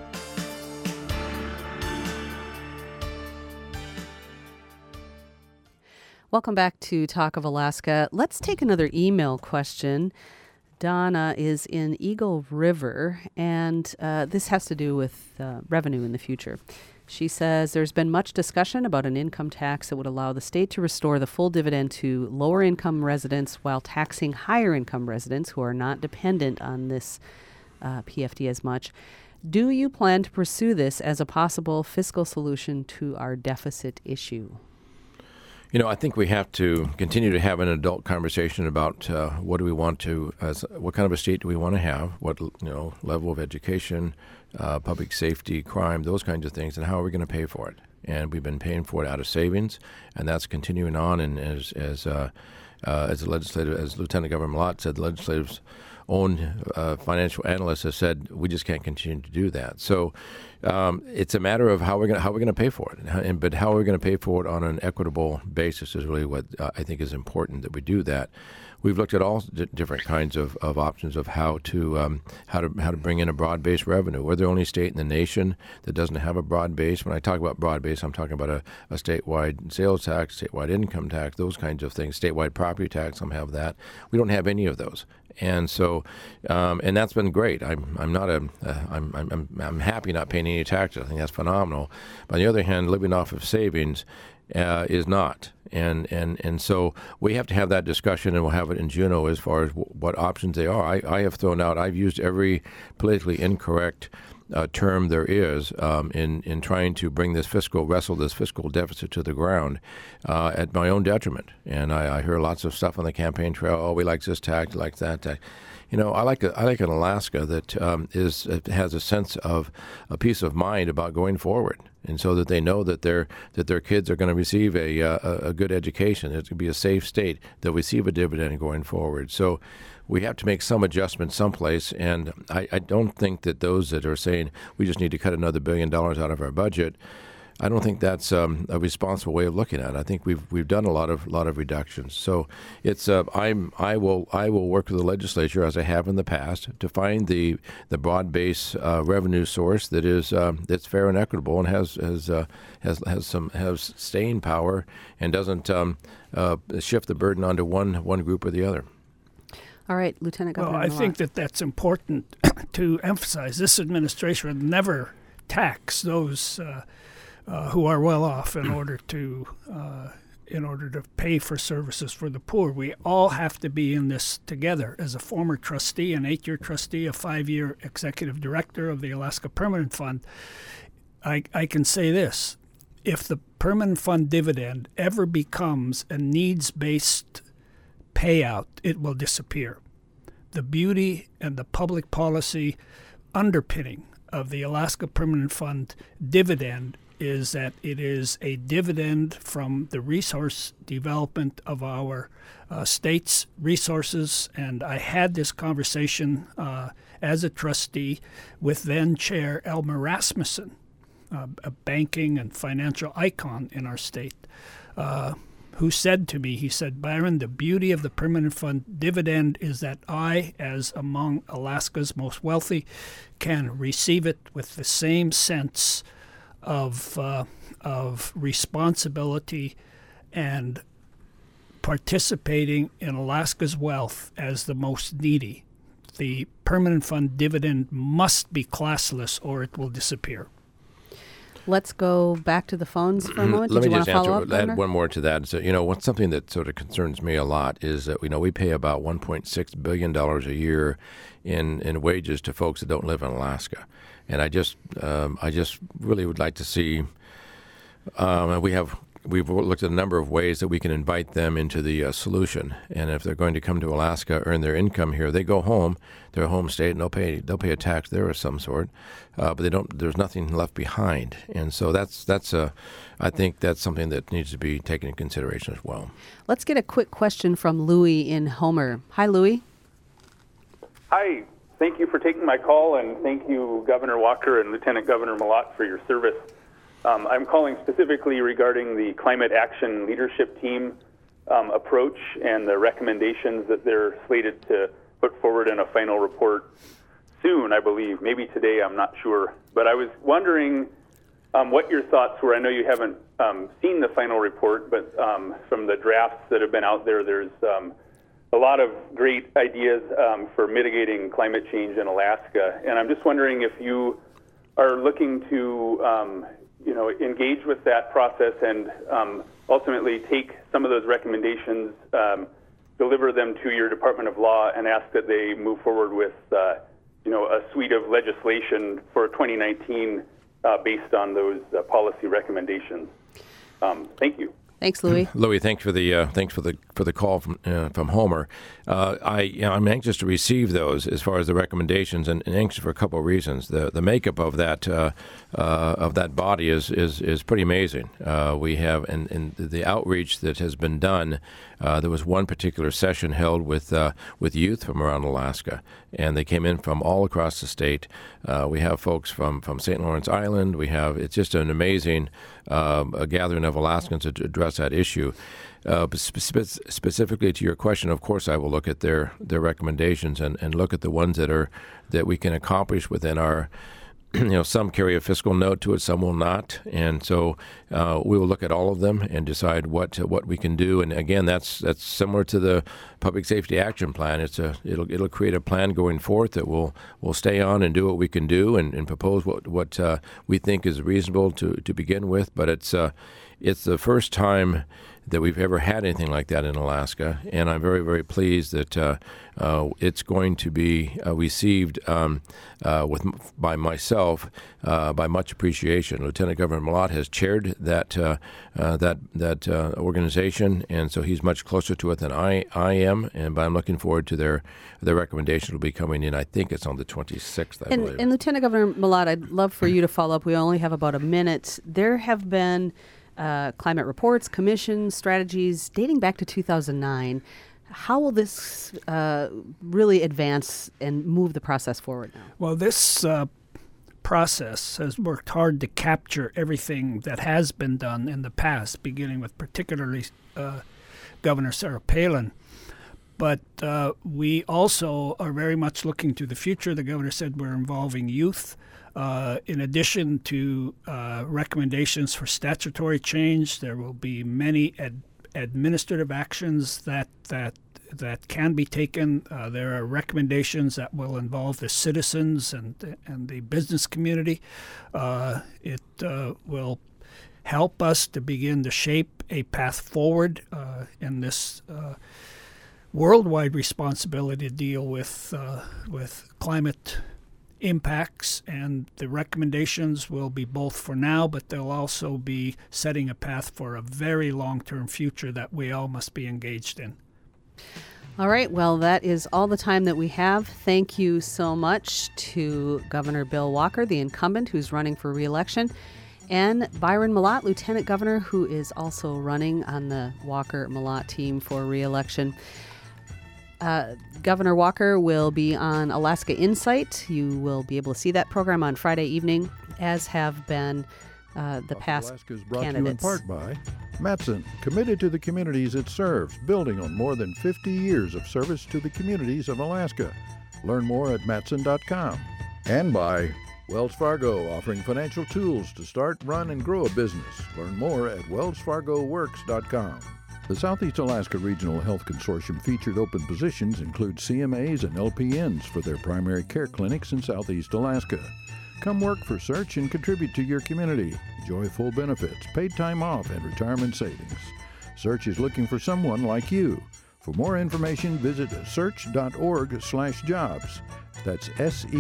Welcome back to Talk of Alaska. Let's take another email question. Donna is in Eagle River, and this has to do with revenue in the future. She says there's been much discussion about an income tax that would allow the state to restore the full dividend to lower income residents while taxing higher income residents who are not dependent on this PFD as much. Do you plan to pursue this as a possible fiscal solution to our deficit issue? I think we have to continue to have an adult conversation about what do we want to, what kind of a state do we want to have, what level of education, public safety, crime, those kinds of things, and how are we going to pay for it? And we've been paying for it out of savings, and that's continuing on. And as Lieutenant Governor Malott said, the legislative's own financial analysts have said we just can't continue to do that. So it's a matter of how we're going to pay for it, but how we're going to pay for it on an equitable basis is really what I think is important that we do that. We've looked at all different kinds of options of how to bring in a broad-based revenue. We're the only state in the nation that doesn't have a broad base. When I talk about broad base, I'm talking about a statewide sales tax, statewide income tax, those kinds of things. Statewide property tax, some have that. We don't have any of those, and so and that's been great. I'm happy not paying any taxes. I think that's phenomenal. But on the other hand, living off of savings is not. And so we have to have that discussion, and we'll have it in Juneau as far as what options they are. I have thrown out, I've used every politically incorrect term there is in trying to bring this fiscal deficit to the ground at my own detriment. And I hear lots of stuff on the campaign trail. Oh, we like this tax, like that tax. I like an Alaska that has a sense of a peace of mind about going forward, and so that they know that their kids are going to receive a good education. It's going to be a safe state. They'll receive a dividend going forward. So we have to make some adjustments someplace, and I don't think that those that are saying we just need to cut another $1 billion out of our budget, I don't think that's a responsible way of looking at it. I think we've done a lot of reductions. So it's I will work with the legislature as I have in the past to find the broad-based revenue source that is that's fair and equitable and has staying power and doesn't shift the burden onto one group or the other. All right, Lieutenant Governor. Well, I think that's important to emphasize. This administration would never tax those who are well off in order to pay for services for the poor. We all have to be in this together. As a former trustee, an 8-year trustee, a 5-year executive director of the Alaska Permanent Fund, I can say this. If the Permanent Fund dividend ever becomes a needs-based payout, it will disappear. The beauty and the public policy underpinning of the Alaska Permanent Fund dividend is that it is a dividend from the resource development of our state's resources. And I had this conversation as a trustee with then Chair Elmer Rasmussen, a banking and financial icon in our state, who said to me, he said, Byron, the beauty of the Permanent Fund dividend is that I, as among Alaska's most wealthy, can receive it with the same sense of responsibility and participating in Alaska's wealth as the most needy. The Permanent Fund dividend must be classless or it will disappear. Let's go back to the phones for a moment. Let me just add one more to that. So, what's something that sort of concerns me a lot is that we pay about $1.6 billion a year in wages to folks that don't live in Alaska. And I just really would like to see. We've looked at a number of ways that we can invite them into the solution. And if they're going to come to Alaska, earn their income here, they go home, their home state, and they'll pay a tax there of some sort. But they don't. There's nothing left behind. And so I think that's something that needs to be taken into consideration as well. Let's get a quick question from Louis in Homer. Hi, Louis. Hi. Thank you for taking my call, and thank you, Governor Walker and Lieutenant Governor Malott, for your service. I'm calling specifically regarding the Climate Action Leadership Team approach and the recommendations that they're slated to put forward in a final report soon, I believe. Maybe today, I'm not sure. But I was wondering what your thoughts were. I know you haven't seen the final report, but from the drafts that have been out there, there's a lot of great ideas for mitigating climate change in Alaska. And I'm just wondering if you are looking to, engage with that process and ultimately take some of those recommendations, deliver them to your Department of Law, and ask that they move forward with a suite of legislation for 2019 based on those policy recommendations. Thank you. Thanks, Louis. Louis, thanks for the call from Homer. I'm anxious to receive those as far as the recommendations, and anxious for a couple of reasons. The makeup of that body is pretty amazing. We have and the outreach that has been done. There was one particular session held with youth from around Alaska, and they came in from all across the state. We have folks from St. Lawrence Island. It's just an amazing gathering of Alaskans to address that issue. Specifically to your question, of course, I will look at their recommendations and look at the ones that we can accomplish within our. Some carry a fiscal note to it, some will not, and so we will look at all of them and decide what we can do. And again, that's similar to the Public Safety Action Plan. It'll create a plan going forth that we'll stay on and do what we can do and propose what we think is reasonable to begin with. But it's the first time that we've ever had anything like that in Alaska, and I'm very, very pleased that it's going to be received by myself by much appreciation. Lieutenant Governor Malott has chaired that organization, and so he's much closer to it than I am. But I'm looking forward to their recommendation will be coming in. I think it's on the 26th. I believe. And Lieutenant Governor Malott, I'd love for you to follow up. We only have about a minute. There have been climate reports, commissions, strategies dating back to 2009. How will this really advance and move the process forward now? Well, this process has worked hard to capture everything that has been done in the past, beginning with particularly Governor Sarah Palin. But we also are very much looking to the future. The governor said we're involving youth. In addition to recommendations for statutory change, there will be many administrative actions that can be taken. There are recommendations that will involve the citizens and the business community. It will help us to begin to shape a path forward in this worldwide responsibility to deal with climate impacts, and the recommendations will be both for now, but they'll also be setting a path for a very long-term future that we all must be engaged in. All right, well, that is all the time that we have. Thank you so much to Governor Bill Walker, the incumbent who's running for re-election, and Byron Malott, Lieutenant Governor, who is also running on the Walker-Malott team for re-election. Governor Walker will be on Alaska Insight. You will be able to see that program on Friday evening, as have been the past Alaska is brought candidates. to you in part by Matson, committed to the communities it serves, building on more than 50 years of service to the communities of Alaska. Learn more at Matson.com. And by Wells Fargo, offering financial tools to start, run, and grow a business. Learn more at wellsfargoworks.com. The Southeast Alaska Regional Health Consortium featured open positions include CMAs and LPNs for their primary care clinics in Southeast Alaska. Come work for Search and contribute to your community. Enjoy full benefits, paid time off, and retirement savings. Search is looking for someone like you. For more information, visit search.org/jobs. That's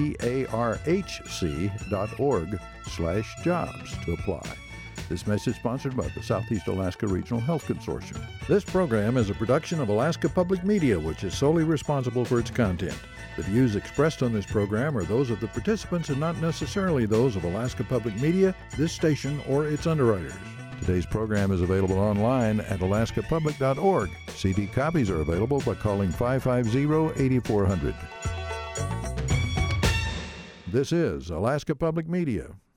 SEARHC.org/jobs to apply. This message sponsored by the Southeast Alaska Regional Health Consortium. This program is a production of Alaska Public Media, which is solely responsible for its content. The views expressed on this program are those of the participants and not necessarily those of Alaska Public Media, this station, or its underwriters. Today's program is available online at alaskapublic.org. CD copies are available by calling 550-8400. This is Alaska Public Media.